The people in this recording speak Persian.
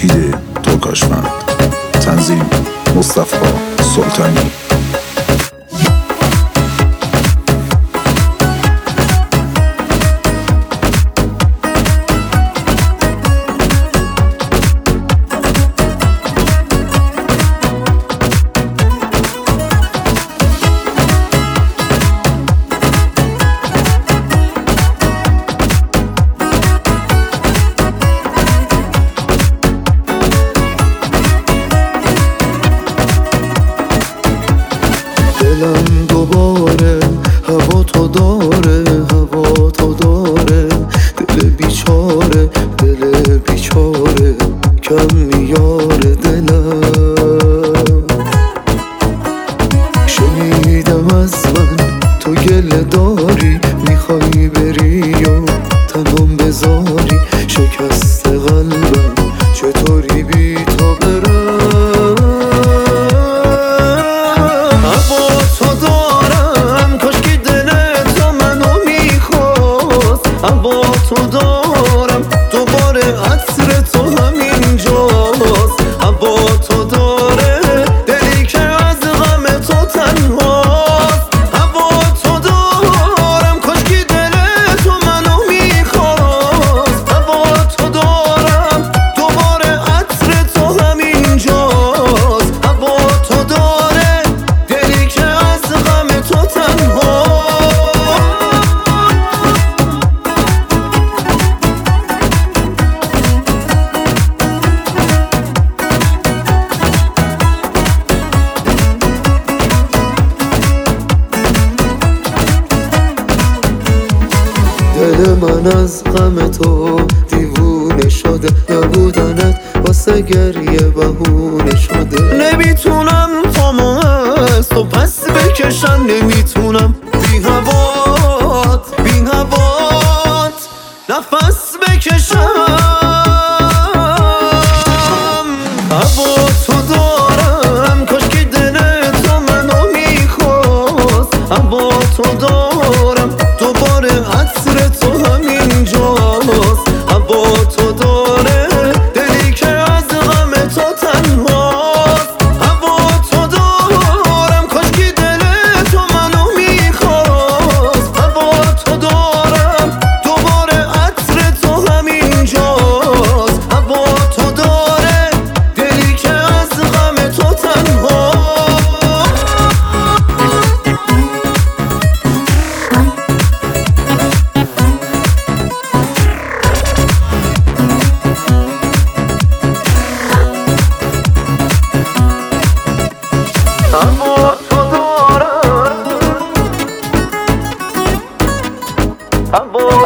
ترکیه ترکاشفند. تنظیم مصطفی سلطانی. دلم دوباره هوا تو داره، هوا تو داره. دل بیچاره، دل بیچاره کم میاره دلم. شنیدم از من تو گله داری، میخوای بری و تنم بذاری. شکست قلبم چطوری بی تو برم. با تو دارم دوباره عطر تو همینجاست. با تو داره دلی که از غم تو تنهاست. با تو دارم کاشکی دل تو منو میخواست. با تو دارم دوباره عطر تو همینجاست. با تو داره دلی که از غم تو تنهاست. دل من از غم تو دیوونه شده، نبودنت واسه گریه بهونه شده. نمیتونم پامو از تو پس بکشم، نمیتونم بی هوات بی هوات نفس بکشم. هوا تو دارم کاشکی دل تو منو میخواست. هوا تو دارم دوباره عطر تو همینجاست. هوا تو داره دلی که از غم تو تنهاست. هوا تو دارم کاشکی دل تو منو میخواست. هوا تو دارم دوباره عطر تو همینجاست. هوا تو داره دلی که از غم تو تنهاست. هوا تو دارم، هوا